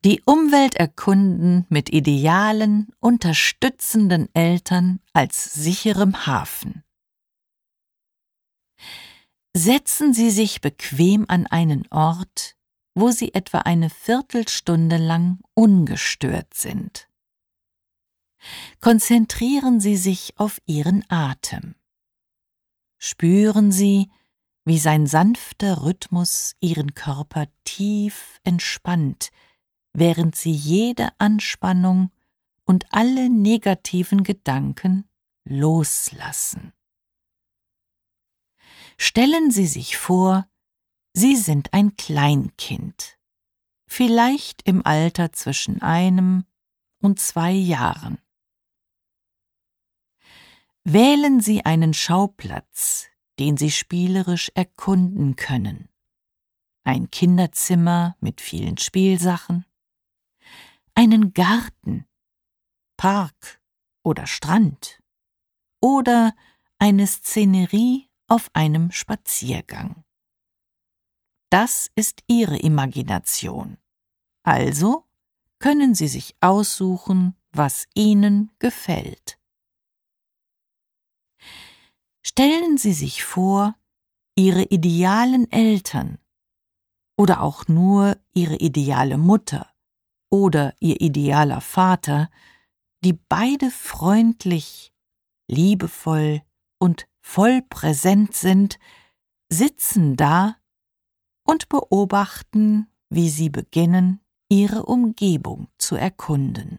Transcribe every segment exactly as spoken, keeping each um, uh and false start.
Die Umwelt erkunden mit idealen, unterstützenden Eltern als sicherem Hafen. Setzen Sie sich bequem an einen Ort, wo Sie etwa eine Viertelstunde lang ungestört sind. Konzentrieren Sie sich auf Ihren Atem. Spüren Sie, wie sein sanfter Rhythmus Ihren Körper tief entspannt, während Sie jede Anspannung und alle negativen Gedanken loslassen. Stellen Sie sich vor, Sie sind ein Kleinkind, vielleicht im Alter zwischen einem und zwei Jahren. Wählen Sie einen Schauplatz, den Sie spielerisch erkunden können. Ein Kinderzimmer mit vielen Spielsachen, einen Garten, Park oder Strand oder eine Szenerie auf einem Spaziergang. Das ist Ihre Imagination. Also können Sie sich aussuchen, was Ihnen gefällt. Stellen Sie sich vor, Ihre idealen Eltern oder auch nur Ihre ideale Mutter oder Ihr idealer Vater, die beide freundlich, liebevoll und voll präsent sind, sitzen da und beobachten, wie Sie beginnen, Ihre Umgebung zu erkunden.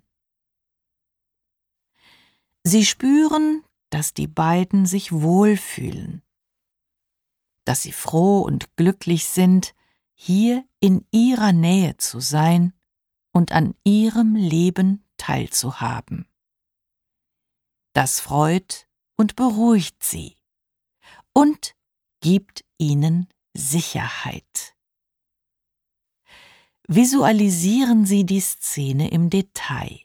Sie spüren, dass die beiden sich wohlfühlen, dass sie froh und glücklich sind, hier in ihrer Nähe zu sein und an ihrem Leben teilzuhaben. Das freut und beruhigt sie und gibt ihnen Sicherheit. Visualisieren Sie die Szene im Detail.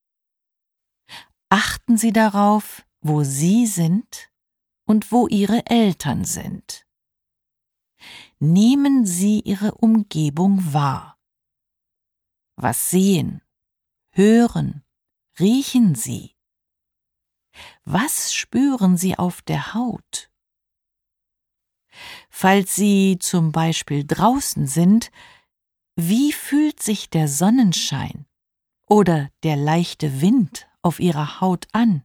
Achten Sie darauf, wo Sie sind und wo Ihre Eltern sind. Nehmen Sie Ihre Umgebung wahr. Was sehen, hören, riechen Sie? Was spüren Sie auf der Haut? Falls Sie zum Beispiel draußen sind, wie fühlt sich der Sonnenschein oder der leichte Wind auf Ihrer Haut an?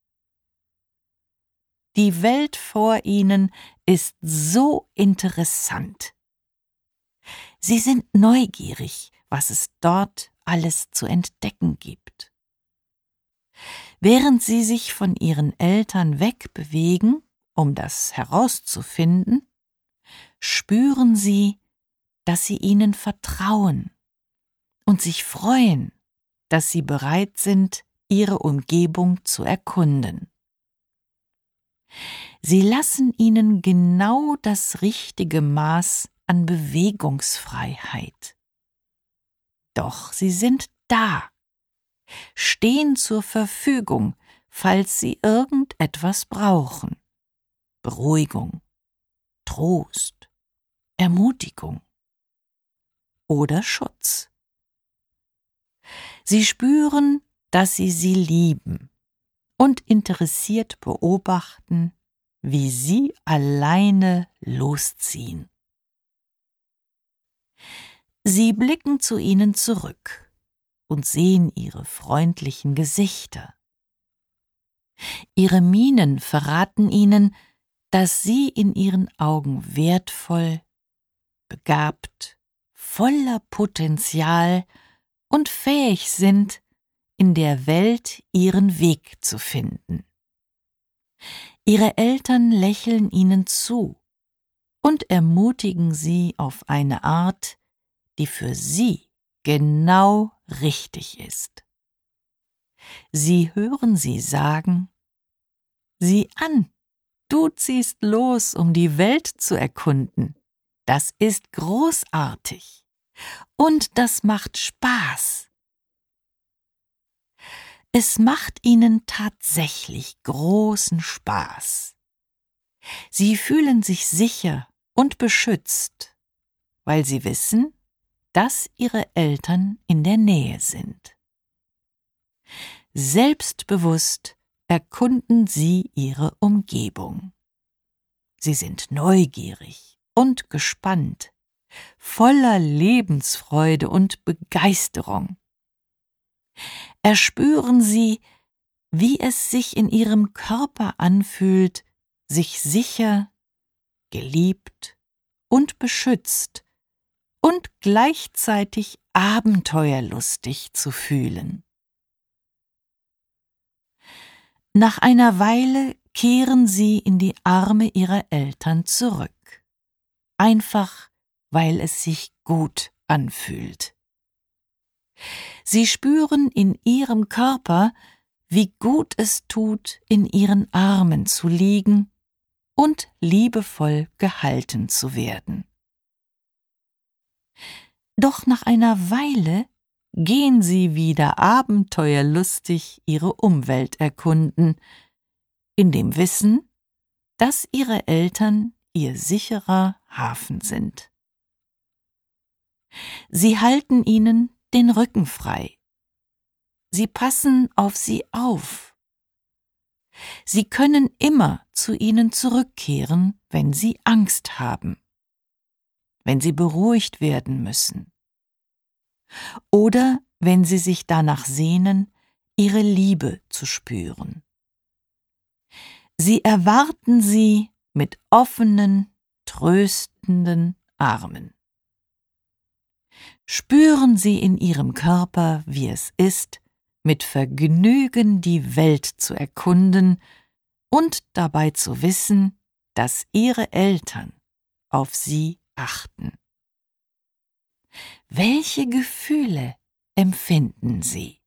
Die Welt vor Ihnen ist so interessant. Sie sind neugierig, was es dort alles zu entdecken gibt. Während Sie sich von Ihren Eltern wegbewegen, um das herauszufinden, spüren Sie, dass Sie ihnen vertrauen und sich freuen, dass Sie bereit sind, Ihre Umgebung zu erkunden. Sie lassen ihnen genau das richtige Maß an Bewegungsfreiheit. Doch sie sind da, stehen zur Verfügung, falls sie irgendetwas brauchen. Beruhigung, Trost, Ermutigung oder Schutz. Sie spüren, dass Sie sie lieben und interessiert beobachten, wie Sie alleine losziehen. Sie blicken zu Ihnen zurück und sehen Ihre freundlichen Gesichter. Ihre Mienen verraten Ihnen, dass Sie in Ihren Augen wertvoll, begabt, voller Potenzial und fähig sind, in der Welt Ihren Weg zu finden. Ihre Eltern lächeln Ihnen zu und ermutigen Sie auf eine Art, die für Sie genau richtig ist. Sie hören Sie sagen: Sieh an, du ziehst los, um die Welt zu erkunden. Das ist großartig und das macht Spaß. Es macht Ihnen tatsächlich großen Spaß. Sie fühlen sich sicher und beschützt, weil Sie wissen, dass ihre Eltern in der Nähe sind. Selbstbewusst erkunden sie ihre Umgebung. Sie sind neugierig und gespannt, voller Lebensfreude und Begeisterung. Erspüren sie, wie es sich in ihrem Körper anfühlt, sich sicher, geliebt und beschützt und gleichzeitig abenteuerlustig zu fühlen. Nach einer Weile kehren sie in die Arme ihrer Eltern zurück, einfach weil es sich gut anfühlt. Sie spüren in ihrem Körper, wie gut es tut, in ihren Armen zu liegen und liebevoll gehalten zu werden. Doch nach einer Weile gehen sie wieder abenteuerlustig ihre Umwelt erkunden, in dem Wissen, dass ihre Eltern ihr sicherer Hafen sind. Sie halten ihnen den Rücken frei. Sie passen auf sie auf. Sie können immer zu ihnen zurückkehren, wenn sie Angst haben, wenn sie beruhigt werden müssen oder wenn sie sich danach sehnen, ihre Liebe zu spüren. Sie erwarten sie mit offenen, tröstenden Armen. Spüren Sie in Ihrem Körper, wie es ist, mit Vergnügen die Welt zu erkunden und dabei zu wissen, dass Ihre Eltern auf Sie achten. Welche Gefühle empfinden Sie?